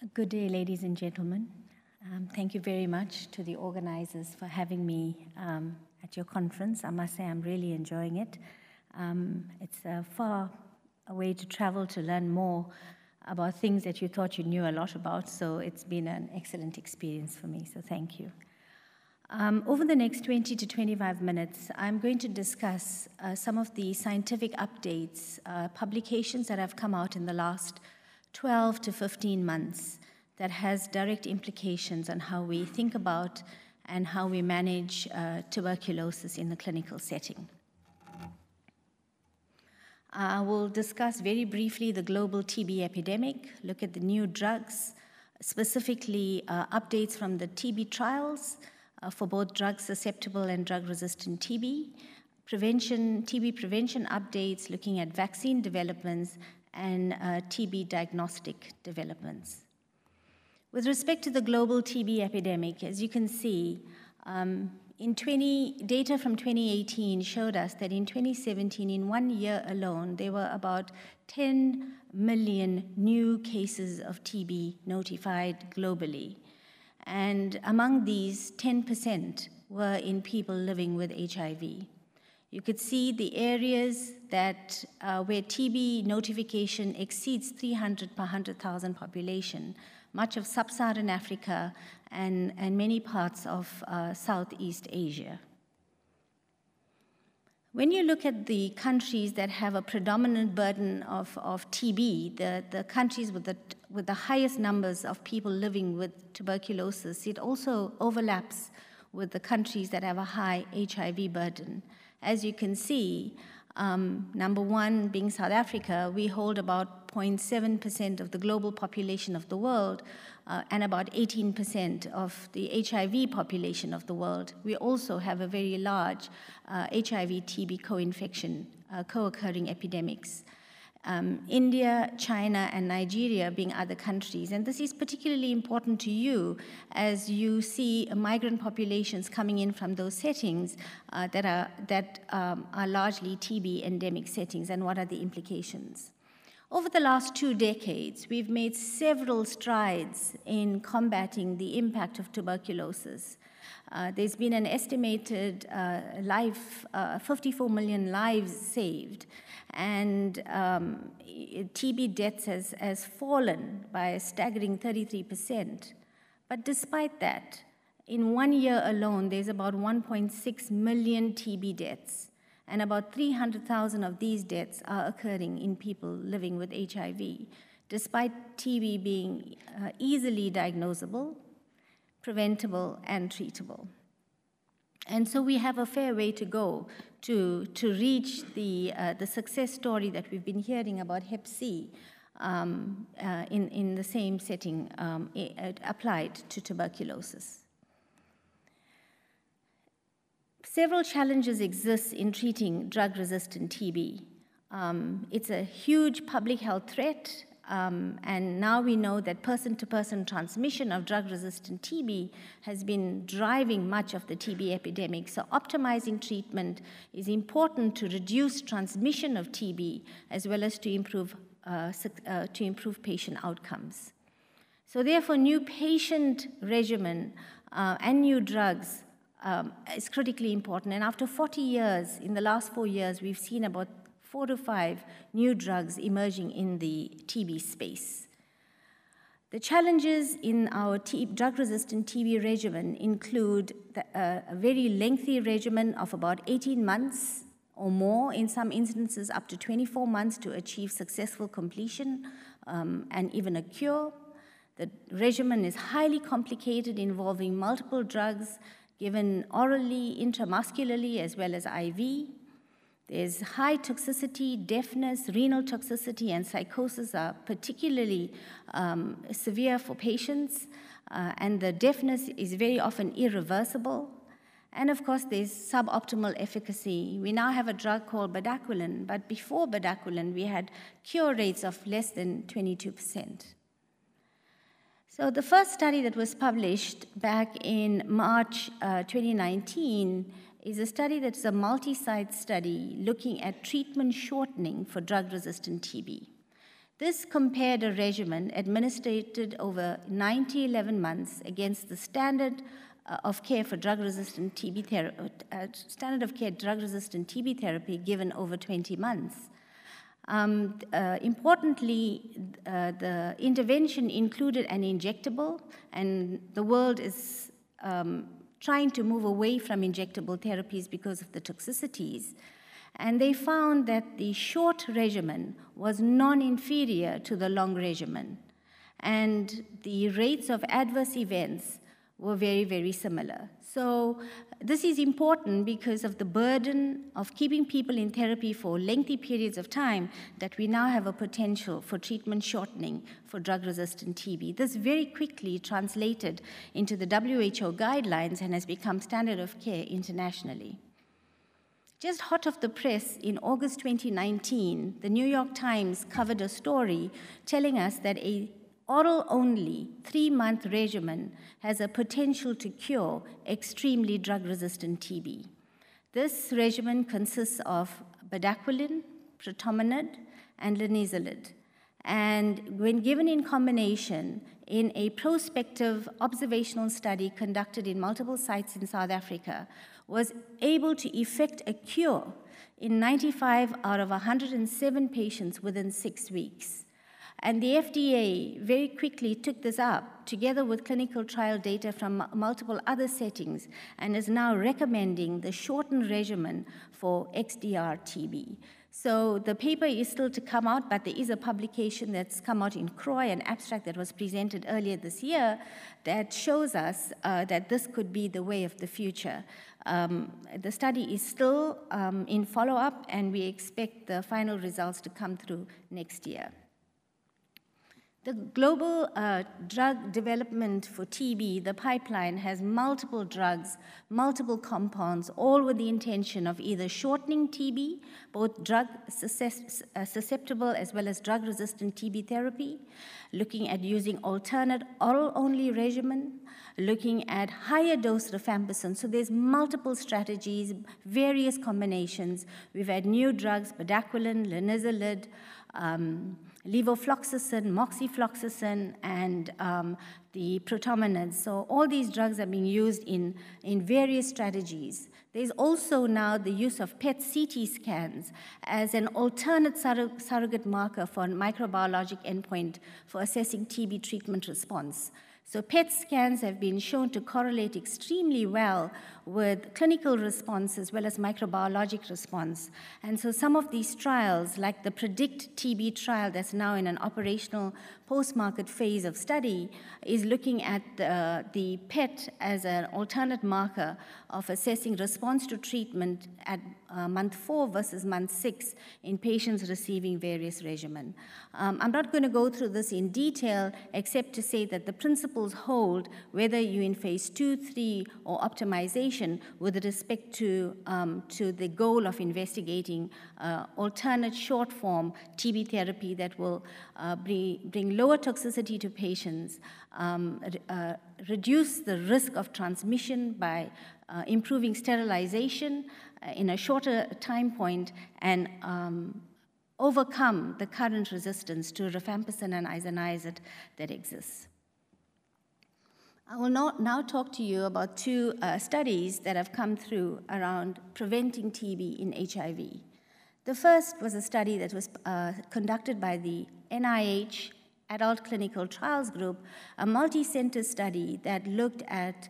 Good day, ladies and gentlemen. Thank you very much to the organizers for having me at your conference. I must say I'm really enjoying it. It's a far a way to travel to learn more about things that you thought you knew a lot about, so it's been an excellent experience for me, so thank you. Over the next 20 to 25 minutes, I'm going to discuss some of the scientific updates, publications that have come out in the last 12 to 15 months that has direct implications on how we think about and how we manage tuberculosis in the clinical setting. I will discuss very briefly the global TB epidemic, look at the new drugs, specifically updates from the TB trials for both drug-susceptible and drug-resistant TB, TB prevention updates, looking at vaccine developments, and TB diagnostic developments. With respect to the global TB epidemic, as you can see, data from 2018 showed us that in 2017, in 1 year alone, there were about 10 million new cases of TB notified globally. And among these, 10% were in people living with HIV. You could see the areas that where TB notification exceeds 300 per 100,000 population, much of sub-Saharan Africa and many parts of Southeast Asia. When you look at the countries that have a predominant burden of TB, the countries with the highest numbers of people living with tuberculosis, it also overlaps with the countries that have a high HIV burden. As you can see, number one being South Africa, we hold about 0.7% of the global population of the world and about 18% of the HIV population of the world. We also have a very large HIV-TB co-infection, co-occurring epidemics. India, China, and Nigeria being other countries. And this is particularly important to you as you see migrant populations coming in from those settings that are largely TB endemic settings, and what are the implications. Over the last 2 decades, we've made several strides in combating the impact of tuberculosis. There's been an estimated 54 million lives saved, and TB deaths has fallen by a staggering 33%. But despite that, in 1 year alone, there's about 1.6 million TB deaths, and about 300,000 of these deaths are occurring in people living with HIV, despite TB being easily diagnosable, preventable, and treatable. And so we have a fair way to go to reach the success story that we've been hearing about Hep C in the same setting applied to tuberculosis. Several challenges exist in treating drug-resistant TB. It's a huge public health threat, and now we know that person-to-person transmission of drug-resistant TB has been driving much of the TB epidemic. So optimizing treatment is important to reduce transmission of TB as well as to improve patient outcomes. So therefore, new patient regimen and new drugs is critically important. And after 40 years, in the last 4 years, we've seen about 4 to 5 new drugs emerging in the TB space. The challenges in our drug-resistant TB regimen include a very lengthy regimen of about 18 months or more, in some instances up to 24 months to achieve successful completion and even a cure. The regimen is highly complicated, involving multiple drugs given orally, intramuscularly, as well as IV. There's high toxicity, deafness, renal toxicity, and psychosis are particularly severe for patients, and the deafness is very often irreversible. And of course, there's suboptimal efficacy. We now have a drug called bedaquiline, but before bedaquiline, we had cure rates of less than 22%. So the first study that was published back in March 2019 is a study that's a multi-site study looking at treatment shortening for drug-resistant TB. This compared a regimen administered over 11 months against the standard of care for drug-resistant TB therapy given over 20 months. Importantly, the intervention included an injectable, and the world is trying to move away from injectable therapies because of the toxicities. And they found that the short regimen was non-inferior to the long regimen. And the rates of adverse events were very, very similar. So this is important because of the burden of keeping people in therapy for lengthy periods of time, that we now have a potential for treatment shortening for drug-resistant TB. This very quickly translated into the WHO guidelines and has become standard of care internationally. Just hot off the press, in August 2019, the New York Times covered a story telling us that an oral-only 3-month regimen has a potential to cure extremely drug-resistant TB. This regimen consists of bedaquiline, pretomanid, and linezolid. And when given in combination in a prospective observational study conducted in multiple sites in South Africa, was able to effect a cure in 95 out of 107 patients within 6 weeks. And the FDA very quickly took this up, together with clinical trial data from multiple other settings, and is now recommending the shortened regimen for XDR-TB. So the paper is still to come out, but there is a publication that's come out in CROI, an abstract that was presented earlier this year, that shows us that this could be the way of the future. The study is still in follow-up, and we expect the final results to come through next year. The global drug development for TB, the pipeline, has multiple drugs, multiple compounds, all with the intention of either shortening TB, both drug susceptible as well as drug-resistant TB therapy, looking at using alternate oral-only regimen, looking at higher dose rifampicin. So there's multiple strategies, various combinations. We've had new drugs, bedaquiline, linezolid, levofloxacin, moxifloxacin, and the protomanids. So all these drugs are being used in various strategies. There's also now the use of PET-CT scans as an alternate surrogate marker for a microbiologic endpoint for assessing TB treatment response. So PET scans have been shown to correlate extremely well with clinical response as well as microbiologic response. And so some of these trials, like the PREDICT TB trial that's now in an operational post-market phase of study, is looking at the PET as an alternate marker of assessing response to treatment at month 4 versus month 6 in patients receiving various regimen. I'm not going to go through this in detail, except to say that the principles hold whether you're in phase 2, 3, or optimization with respect to the goal of investigating alternate short-form TB therapy that will bring lower toxicity to patients, reduce the risk of transmission by improving sterilization in a shorter time point, and overcome the current resistance to rifampicin and isoniazid that exists. I will now talk to you about 2 studies that have come through around preventing TB in HIV. The first was a study that was conducted by the NIH Adult Clinical Trials Group, a multi-center study that looked at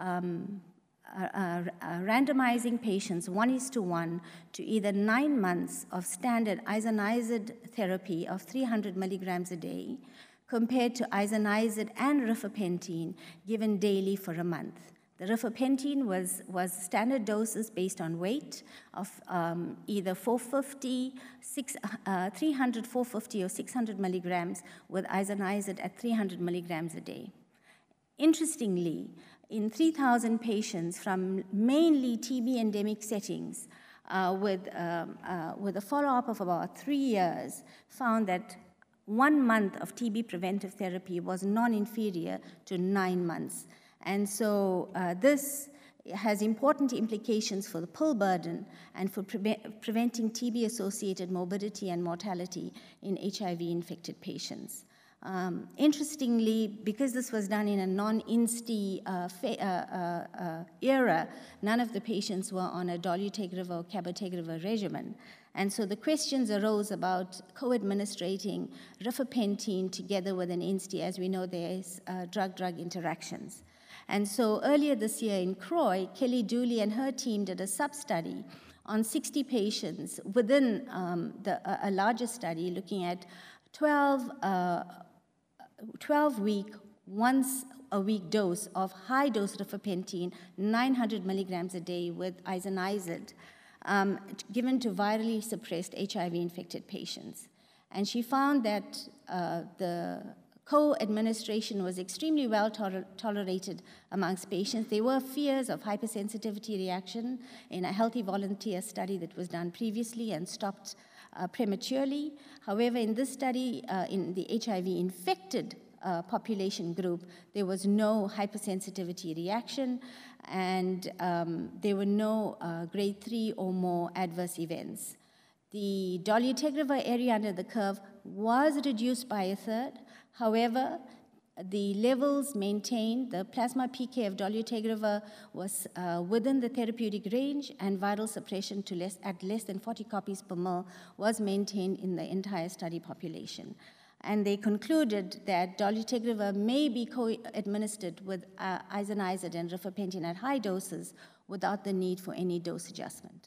randomizing patients 1:1 to either 9 months of standard isoniazid therapy of 300 milligrams a day, compared to isoniazid and rifapentine given daily for a month. The rifapentine was standard doses based on weight of either 300, 450, or 600 milligrams, with isoniazid at 300 milligrams a day. Interestingly, in 3,000 patients from mainly TB endemic settings, with a follow-up of about 3 years, found that 1 month of TB preventive therapy was non-inferior to 9 months. And so this has important implications for the pill burden and for preventing TB-associated morbidity and mortality in HIV-infected patients. Interestingly, because this was done in a non-INSTI era, none of the patients were on a dolutegravir or cabotegravir regimen. And so the questions arose about co-administrating rifapentine together with an INSTI. As we know, there is drug-drug interactions. And so earlier this year in CROI, Kelly Dooley and her team did a sub-study on 60 patients within a larger study looking at 12-week, once-a-week dose of high-dose rifapentine, 900 milligrams a day with isoniazid, given to virally suppressed HIV-infected patients. And she found that the co-administration was extremely well tolerated amongst patients. There were fears of hypersensitivity reaction in a healthy volunteer study that was done previously and stopped prematurely. However, in this study, in the HIV-infected population group, there was no hypersensitivity reaction, and there were no grade 3 or more adverse events. The dolutegravir area under the curve was reduced by a third. However, the levels maintained, the plasma PK of dolutegravir was within the therapeutic range, and viral suppression at less than 40 copies per ml was maintained in the entire study population. And they concluded that dolutegravir may be co-administered with isoniazid and rifapentine at high doses without the need for any dose adjustment.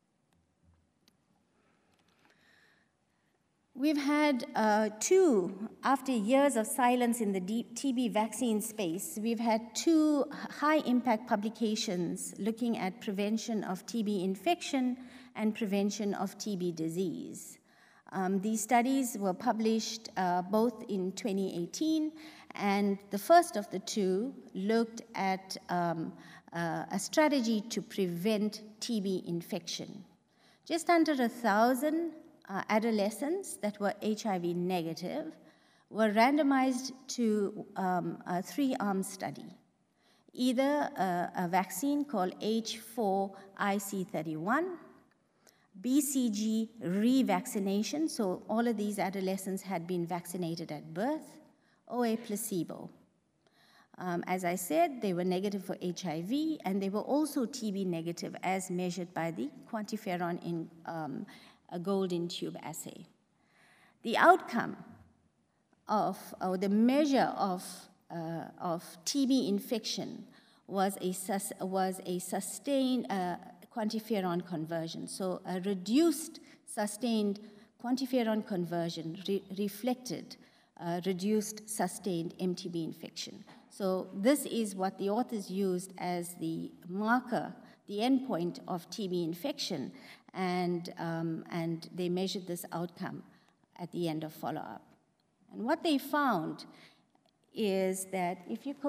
We've had after years of silence in the TB vaccine space, we've had 2 high-impact publications looking at prevention of TB infection and prevention of TB disease. These studies were published both in 2018, and the first of the 2 looked at a strategy to prevent TB infection. Just under 1,000 adolescents that were HIV negative were randomized to a 3-arm study, either a vaccine called H4IC31, BCG revaccination, so all of these adolescents had been vaccinated at birth, or a placebo. As I said, they were negative for HIV, and they were also TB negative as measured by the quantiferon in a golden tube assay. The outcome of, or the measure of TB infection was a sustained quantiferon conversion. So a reduced sustained quantiferon conversion reflected reduced sustained MTB infection. So this is what the authors used as the marker, the endpoint of TB infection, and they measured this outcome at the end of follow-up. And what they found is that if you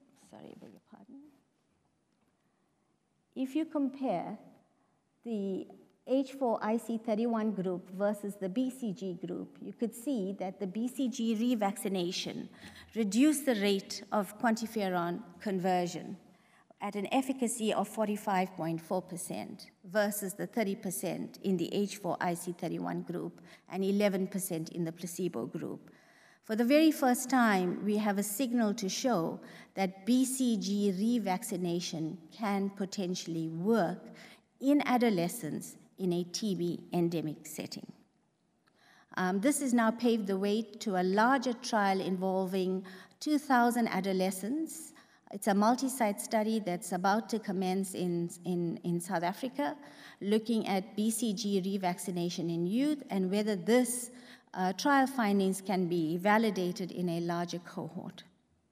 compare the H4IC31 group versus the BCG group, you could see that the BCG revaccination reduced the rate of quantiferon conversion at an efficacy of 45.4% versus the 30% in the H4IC31 group and 11% in the placebo group. For the very first time, we have a signal to show that BCG revaccination can potentially work in adolescents in a TB endemic setting. This has now paved the way to a larger trial involving 2,000 adolescents. It's a multi-site study that's about to commence in South Africa, looking at BCG revaccination in youth and whether this trial findings can be validated in a larger cohort.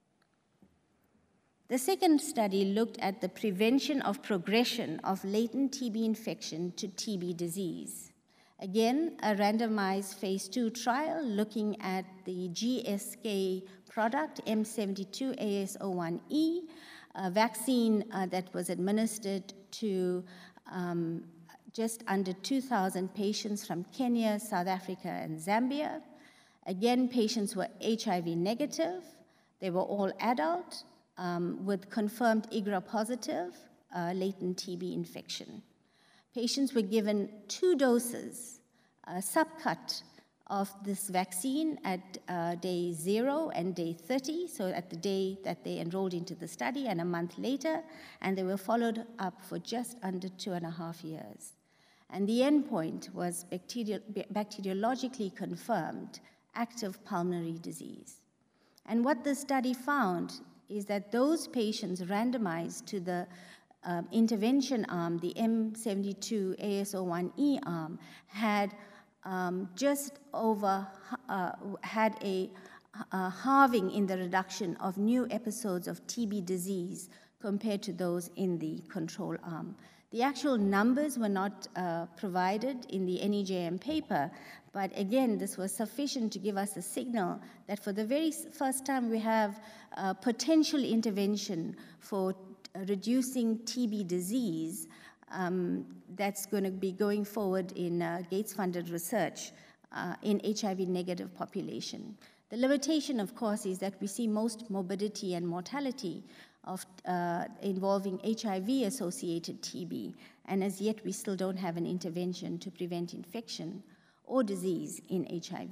The second study looked at the prevention of progression of latent TB infection to TB disease. Again, a randomized phase 2 trial looking at the GSK product, M72AS01E, a vaccine that was administered to just under 2,000 patients from Kenya, South Africa, and Zambia. Again, patients were HIV negative. They were all adult with confirmed IGRA positive latent TB infection. Patients were given 2 doses, a subcut of this vaccine at day 0 and day 30, so at the day that they enrolled into the study and a month later, and they were followed up for just under 2.5 years. And the endpoint was bacteriologically confirmed active pulmonary disease. And what the study found is that those patients randomized to the intervention arm, the M72AS01E arm, had just over, had a halving in the reduction of new episodes of TB disease compared to those in the control arm. The actual numbers were not provided in the NEJM paper, but again, this was sufficient to give us a signal that for the very first time we have potential intervention for reducing TB disease that's going to be going forward in Gates-funded research in HIV-negative population. The limitation, of course, is that we see most morbidity and mortality of involving HIV-associated TB, and as yet we still don't have an intervention to prevent infection or disease in HIV.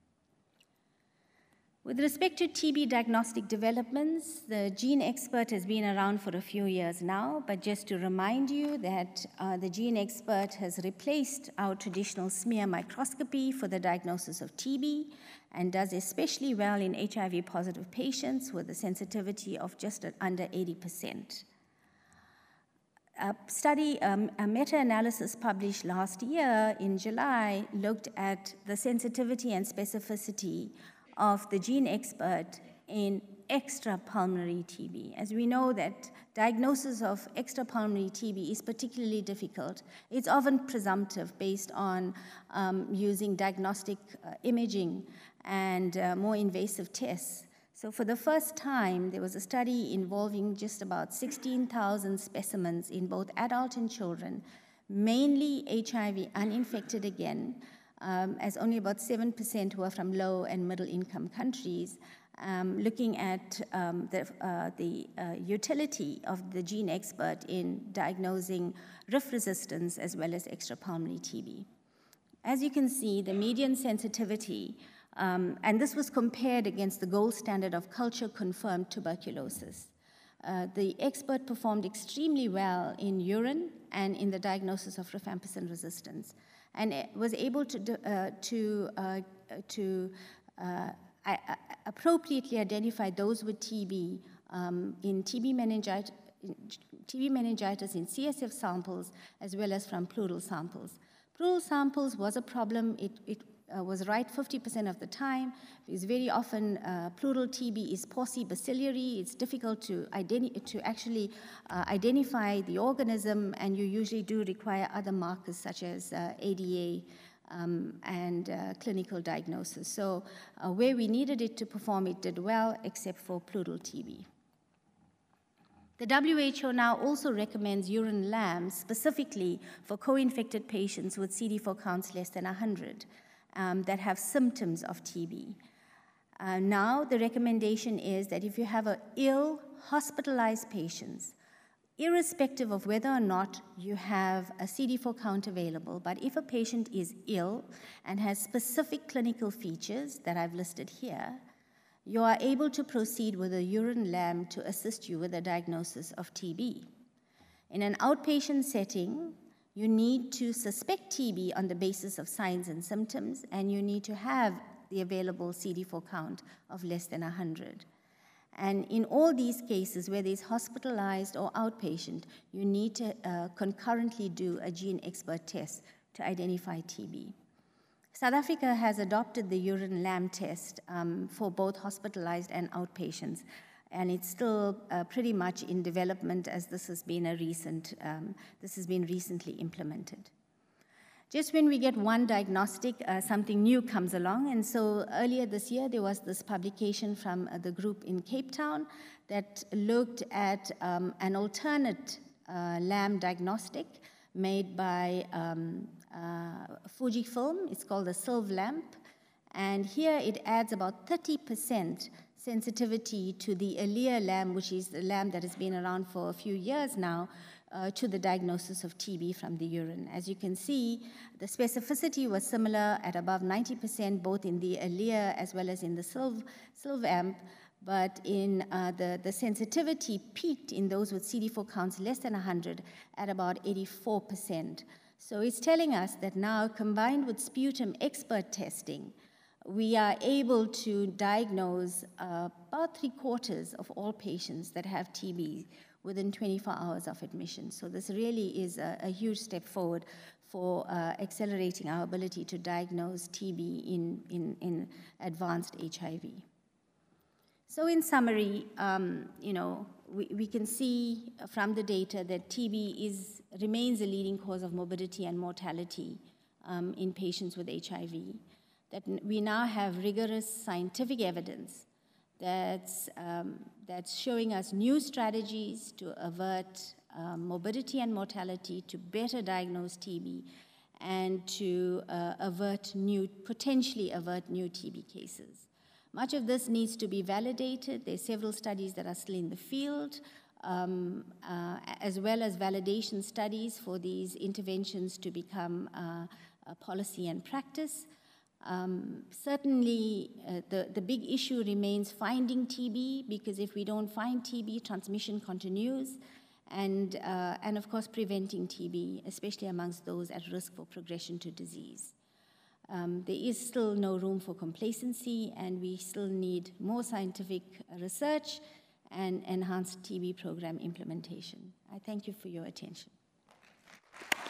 With respect to TB diagnostic developments, the GeneXpert has been around for a few years now, but just to remind you that the GeneXpert has replaced our traditional smear microscopy for the diagnosis of TB and does especially well in HIV-positive patients with a sensitivity of just under 80%. A meta-analysis published last year in July looked at the sensitivity and specificity of the GeneXpert in extrapulmonary TB. As we know that diagnosis of extrapulmonary TB is particularly difficult. It's often presumptive based on using diagnostic imaging and more invasive tests. So for the first time, there was a study involving just about 16,000 specimens in both adult and children, mainly HIV uninfected again, as only about 7% were from low and middle income countries, looking at the utility of the GeneXpert in diagnosing RIF resistance as well as extrapulmonary TB. As you can see, the median sensitivity, and this was compared against the gold standard of culture-confirmed tuberculosis. The expert performed extremely well in urine and in the diagnosis of rifampicin resistance, and it was able to appropriately identify those with TB in TB meningitis in CSF samples as well as from pleural samples. Pleural samples was a problem. It was right 50% of the time, because very often pleural TB is paucibacillary. It's difficult to actually identify the organism, and you usually do require other markers such as ADA and clinical diagnosis. So where we needed it to perform, it did well, except for pleural TB. The WHO now also recommends urine LAMs specifically for co-infected patients with CD4 counts less than 100 that have symptoms of TB. Now the recommendation is that if you have ill, hospitalized patients, irrespective of whether or not you have a CD4 count available, but if a patient is ill and has specific clinical features that I've listed here, you are able to proceed with a urine LAM to assist you with a diagnosis of TB. In an outpatient setting, you need to suspect TB on the basis of signs and symptoms, and you need to have the available CD4 count of less than 100. And in all these cases, whether it's hospitalized or outpatient, you need to concurrently do a GeneXpert test to identify TB. South Africa has adopted the urine LAM test for both hospitalized and outpatients, and it's still pretty much in development, as this has been recently implemented. Just when we get one diagnostic, something new comes along, and so earlier this year there was this publication from the group in Cape Town that looked at an alternate LAM diagnostic made by Fujifilm. It's called the SilvLamp, and here it adds about 30% sensitivity to the Alere LAM, which is the LAM that has been around for a few years now, to the diagnosis of TB from the urine. As you can see, the specificity was similar at above 90%, both in the Alere as well as in the Sylvamp, but in the sensitivity peaked in those with CD4 counts less than 100 at about 84%. So it's telling us that now, combined with sputum expert testing, we are able to diagnose about 3/4 of all patients that have TB within 24 hours of admission. So this really is a huge step forward for accelerating our ability to diagnose TB in advanced HIV. So in summary, we can see from the data that TB remains a leading cause of morbidity and mortality in patients with HIV, that we now have rigorous scientific evidence that's showing us new strategies to avert morbidity and mortality, to better diagnose TB, and to potentially avert new TB cases. Much of this needs to be validated. There are several studies that are still in the field, as well as validation studies for these interventions to become a policy and practice. Certainly, the big issue remains finding TB, because if we don't find TB, transmission continues, and of course, preventing TB, especially amongst those at risk for progression to disease. There is still no room for complacency, and we still need more scientific research and enhanced TB program implementation. I thank you for your attention.